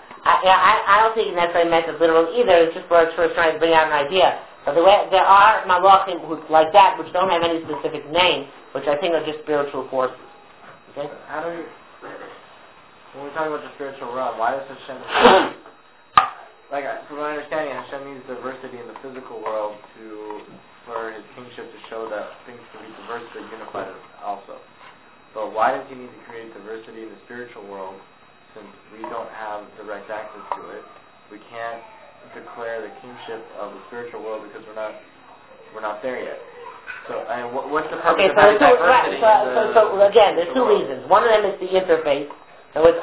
I don't think he necessarily meant it literal either. It's just first trying to bring out an idea. But there are malachim like that which don't have any specific name, which I think are just spiritual forces. Okay? How do we, when we're talking about the spiritual realm, why does Hashem, from my understanding, Hashem needs diversity in the physical world for his kingship to show that things can be diverse but unified also. But why does he need to create diversity in the spiritual world since we don't have direct access to it? We can't declare the kingship of the spiritual world because we're not there yet. So, what's the purpose of having diversity? So again, there's two reasons. One of them is the interface. So if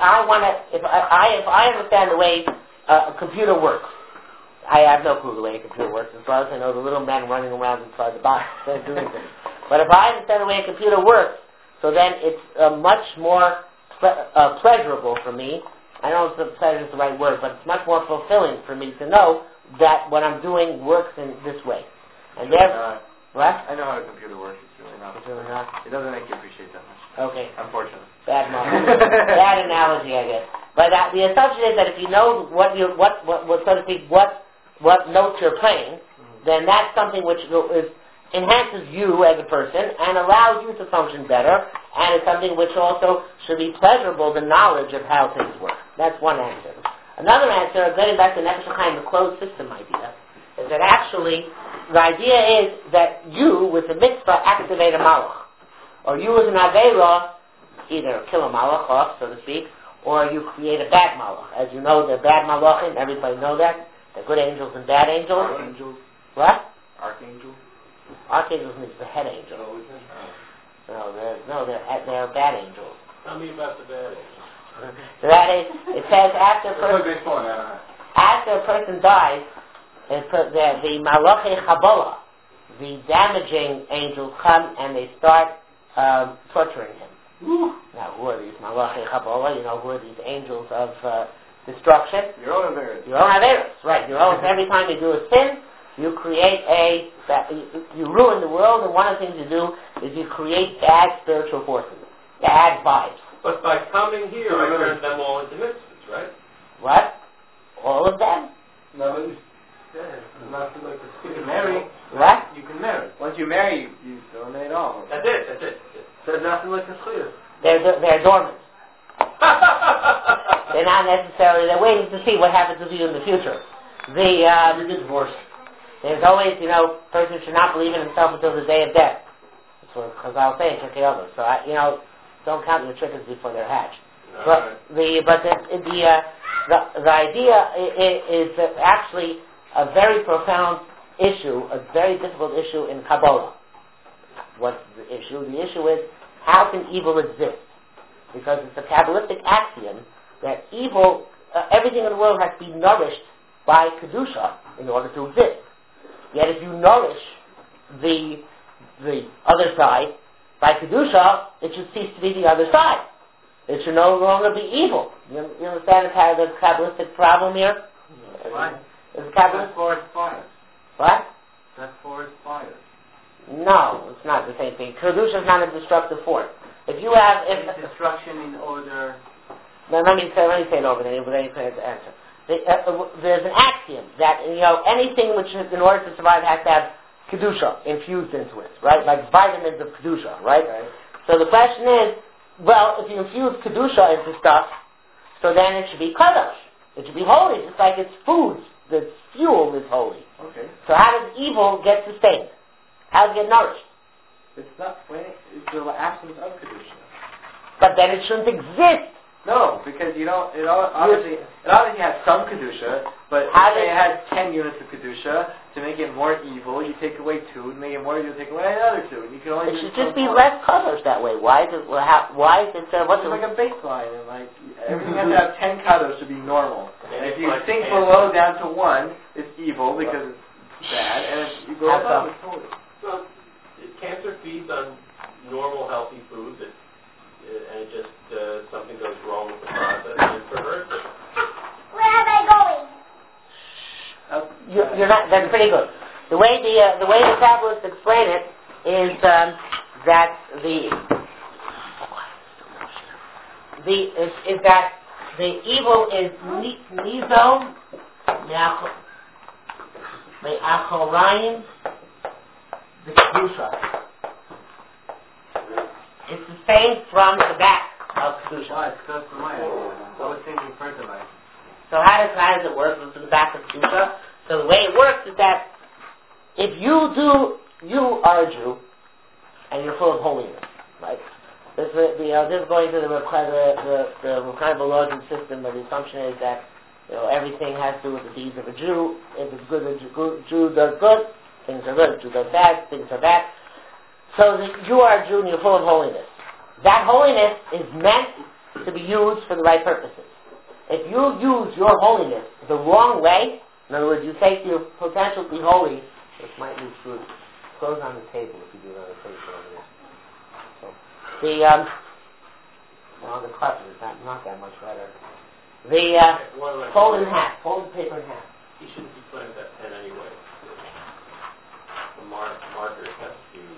I understand the way a computer works, I have no clue the way a computer works. As far as I know, the little men running around inside the box doing things. But if I understand the way a computer works, so then it's much more pleasurable for me. I don't know if pleasure is the right word, but it's much more fulfilling for me to know that what I'm doing works in this way. And therefore, what? I know how a computer works. It's really not. It doesn't make you appreciate that much. Okay. Unfortunately. Bad analogy, I guess. But the assumption is that if you know what so to speak, what notes you're playing, then that's something which enhances you as a person and allows you to function better, and it's something which also should be pleasurable, the knowledge of how things work. That's one answer. Another answer, getting back to Nefesh HaChaim, the closed system idea, is that actually the idea is that you, with the mitzvah, activate a malach. Or you, as an aveira, either kill a malach off, so to speak, or you create a bad malach. As you know, they're bad malachim, everybody know that. They're good angels and bad angels. Archangels. What? Archangel. Archangels means the head angel. They're bad angels. Tell me about the bad angels. So that is, it says after a person dies, the Malachei Chabola, the damaging angels come and they start torturing him. Now, who are these Malachei Chabola? Who are these angels of destruction. Your own Averis. Your own Averis, right. Your own, every time you do a sin, you create you ruin the world, and one of the things you do is you create bad spiritual forces, bad vibes. But by coming here, I turn them all into mitzvahs, right? What? All of them? No, but Nothing like You the can marry. What? You can marry. Once you marry, you donate all. That's it. There's nothing like the schlias. They're dormant. They're not necessarily, they're waiting to see what happens with you in the future. you get divorced. There's always, person should not believe in himself until the day of death. That's what Chazal say in Shirkei Omer. So, don't count your chickens before they're hatched. But the idea is actually a very profound issue, a very difficult issue in Kabbalah. What's the issue? The issue is, how can evil exist? Because it's a Kabbalistic axiom that evil, everything in the world has to be nourished by Kedusha in order to exist. Yet if you nourish the other side by Kedusha, it should cease to be the other side. It should no longer be evil. You understand the Kabbalistic problem here? Why? Is Kabbalah? That's for its fire. What? That's for its fire. No, it's not the same thing. Kedusha is not a destructive force. If you have... Destruction in order... Now, let me say it over there, but then you can answer. There's an axiom that, anything which is, in order to survive, has to have Kedusha infused into it, right? Like vitamins of Kedusha, right? So the question is, well, if you infuse Kedusha into stuff, so then it should be Kadosh. It should be holy, just like it's food, the fuel is holy. Okay. So how does evil get sustained? How does it get nourished? It's not, it's the absence of Kedusha. But then it shouldn't exist. No, because it obviously has some Kedusha, but it has 10 units of Kedusha. To make it more evil, you take away 2. To make it more evil, you take away another 2. And you can only it should just be less Kadosh that way. Why is it, what's it's like a baseline, and everything has to have 10 Kadosh to be normal. And if you sink below down to 1, it's evil because it's bad, and if you go above, it's holy. Well, cancer feeds on normal, healthy food, and it just, something goes wrong with the process, and it perverts it. Where am I going? You're not. That's pretty good. The way the Kabbalists explain it is that the evil is nizo me'achorayim the Kedusha. It's sustained from the back of Kedusha. Why? It's because of my idea. I was thinking fertilizer. So how does it work? It's in the back of Kedusha. So the way it works is that if you are a Jew and you're full of holiness, right? This is going to the kind of a logic system where the assumption is that everything has to do with the deeds of a Jew. If it's good, a Jew does good, things are good. A Jew does bad, things are bad. So you are a Jew and you're full of holiness. That holiness is meant to be used for the right purposes. If you use your holiness the wrong way, in other words, you take your potential to be holy, this might be food. Close on the table if you do it on the table over there. So, the cut is not that much better. Fold in half. Fold the paper in half. He shouldn't be playing with that pen anyway. The markers have to be...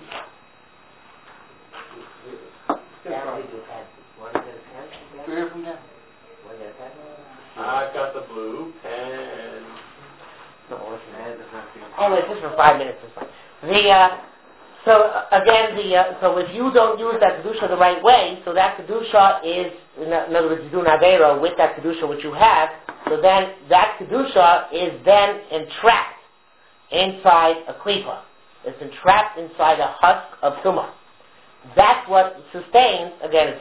I've got the blue pen. Anyway, just for 5 minutes or so. So if you don't use that Kedusha the right way, so that Kedusha is, in other words, you do an Aveira with that Kedusha which you have, so then that Kedusha is then entrapped inside a klipa. It's entrapped inside a husk of Tumah. That's what sustains, again,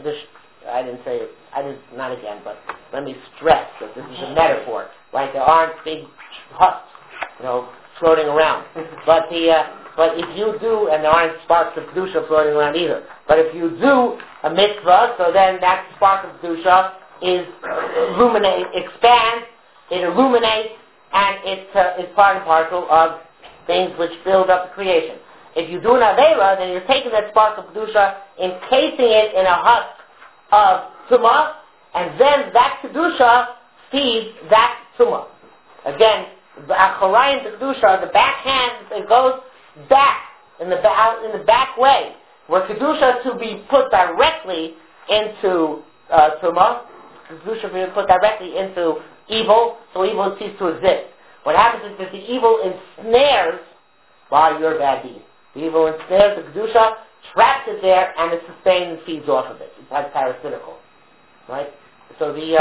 not again, but let me stress that this is a metaphor, right? There aren't big husks, floating around. But if you do, and there aren't sparks of Kedusha floating around either, but if you do a mitzvah, so then that spark of Kedusha expands, it illuminates, and it's part and parcel of things which build up the creation. If you do an Aveira, then you're taking that spark of Kedusha, encasing it in a husk of Tumah, and then that Kedusha feeds that tumah. Again, the Achorayim, the Kedusha, the backhand, it goes back, in the back way, where Kedusha to be put directly into tumah, Kedusha to be put directly into evil, so evil ceases to exist. What happens is that the evil ensnares by your bad deed. The evil ensnares the Kedusha, traps it there, and it sustains and feeds off of it. It's like parasitical, right? So the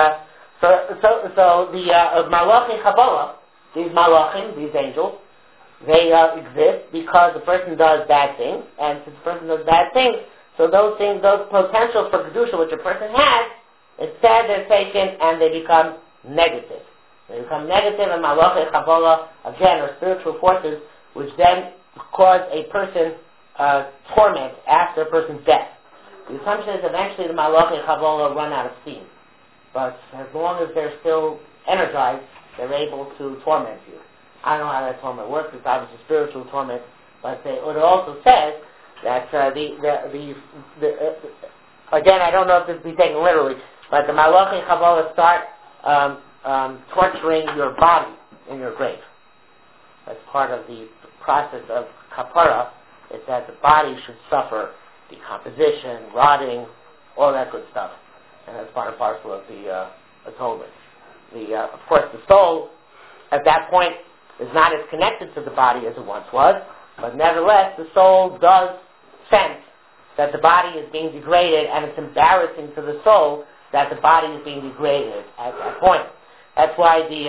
Malachim Kabbalah, these Malachim, these angels, they exist because the person does bad things, and since the person does bad things, so those things, those potentials for Kedusha which a person has, instead they're taken and they become negative. They become negative, and Malachim Kabbalah, again, are spiritual forces which then cause a person torment after a person's death. The assumption is eventually the Malachim Kabbalah run out of steam. But as long as they're still energized, they're able to torment you. I don't know how that torment works. It's obviously spiritual torment. But it also says that again, I don't know if this will be taken literally, but the Malachim Kabbalah start torturing your body in your grave. As part of the process of kapara, is that the body should suffer decomposition, rotting, all that good stuff. And that's part and parcel of the atonement. Of course, the soul, at that point, is not as connected to the body as it once was, but nevertheless, the soul does sense that the body is being degraded, and it's embarrassing to the soul that the body is being degraded at that point. That's why the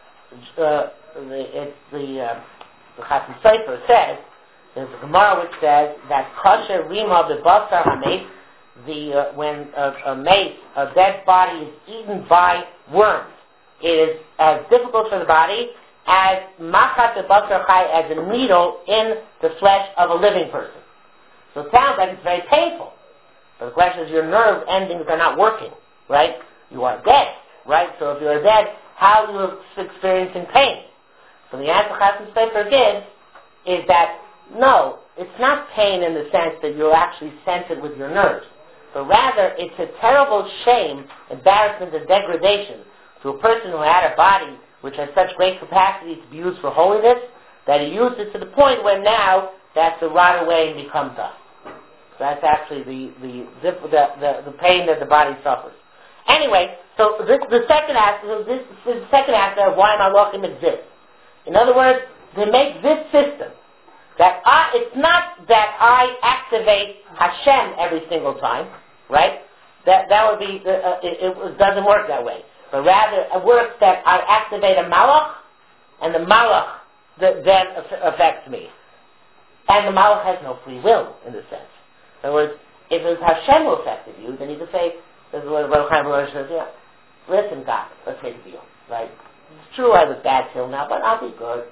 Chasam Sofer says, there's a Gemara which says that kosher rima b'basar hamet, when a dead body is eaten by worms, it is as difficult for the body as machat b'basar chai, as a needle in the flesh of a living person. So it sounds like it's very painful. But the question is, your nerve endings are not working, right? You are dead, right? So if you are dead, how are you experiencing pain? So the answer Chasam Sofer gives is that no, it's not pain in the sense that you actually sense it with your nerves, but rather it's a terrible shame, embarrassment, and degradation to a person who had a body which has such great capacity to be used for holiness, that he used it to the point where now that's to rot away and become dust. So that's actually the pain that the body suffers. Anyway, so the second aspect, this is the second aspect of why Malachim exists. In other words, they make this system that it's not that I activate Hashem every single time, right? That would be it doesn't work that way. But rather, it works that I activate a Malach, and the Malach then affects me. And the Malach has no free will in this sense. In other words, if it was Hashem who affected you, then you could say, this is what Baruch Chaim says, yeah, listen, God, let's make a deal, right? It's true I was bad till now, but I'll be good.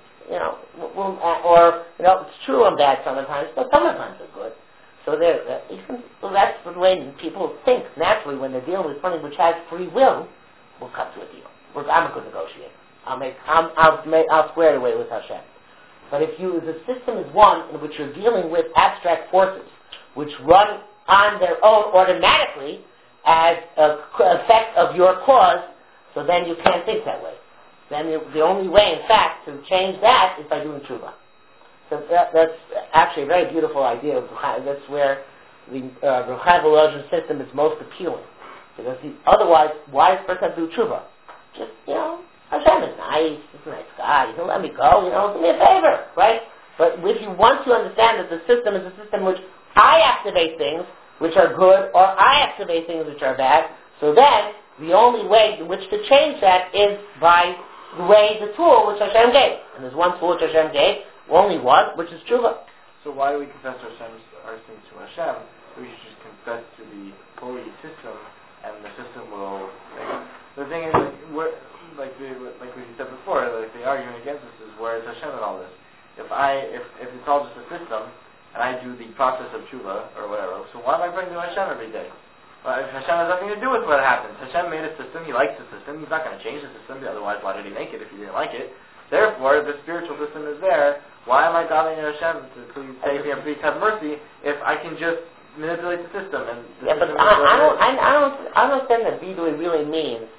It's true I'm bad sometimes, but sometimes I'm good. So that's the way people think naturally when they're dealing with something which has free will. We'll come to a deal. I'm a good negotiator. I'll square it away with Hashem. But if the system is one in which you're dealing with abstract forces which run on their own automatically as an effect of your cause, so then you can't think that way. Then the only way, in fact, to change that is by doing tshuva. So that's actually a very beautiful idea. That's where the Ruchaim system is most appealing. Because otherwise, why does a person do tshuva? Just, Hashem is nice, he's a nice guy, he'll let me go, do me a favor, right? But if you want to understand that the system is a system in which I activate things which are good, or I activate things which are bad, so then the only way in which to change that is by the tool which Hashem gave. And there's one tool which Hashem gave, only one, which is tshuva. So why do we confess our sins to Hashem? We should just confess to the holy system, and the system will. The thing is, like we said before, the argument against us is, where is Hashem in all this? If it's all just a system, and I do the process of tshuva or whatever, so why am I praying to Hashem every day? Well, if Hashem has nothing to do with what happens. Hashem made a system, He likes the system, He's not going to change the system, otherwise why did He make it if He didn't like it? Therefore, the spiritual system is there. Why am I calling Hashem to please save me and please have mercy if I can just manipulate the system? And the system but I don't understand that vidui really means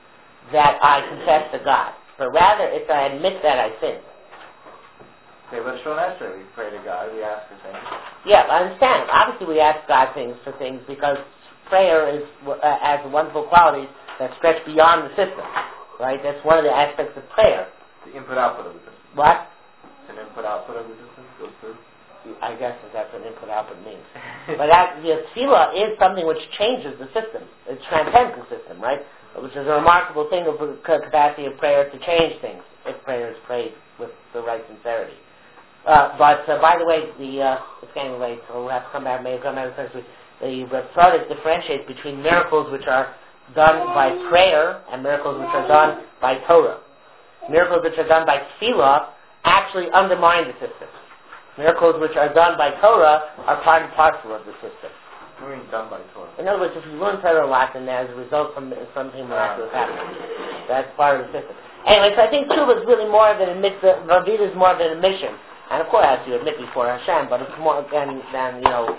that I confess to God, but rather it's I admit that I sinned. Okay, but Shon Esrei, we pray to God, we ask for things. Yeah, I understand. Obviously we ask God for things because prayer has wonderful qualities that stretch beyond the system, right? That's one of the aspects of prayer. The input-output of the system. What? An input-output of the system goes through. I guess that's what input-output means. But the tefillah is something which changes the system. It transcends the system, right? Which is a remarkable thing of the capacity of prayer to change things if prayer is prayed with the right sincerity. But by the way, it's getting late, so we'll have to come back. Maybe come back next week. The Ratzadis differentiates between miracles which are done by prayer and miracles which are done by Torah. Miracles which are done by tefillah actually undermine the system. Miracles which are done by Torah are part and parcel of the system. What do you mean done by Torah? In other words, if you learn Torah a lot, then as a result, something miraculous happens. That's part of the system. Anyway, so I think tshuva is really more than a mitzvah. Vavida is more than a mission. And of course, as you admit before Hashem, but it's more than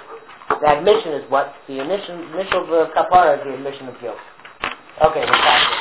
the admission is what the initial kapara is the admission of guilt. Okay, we'll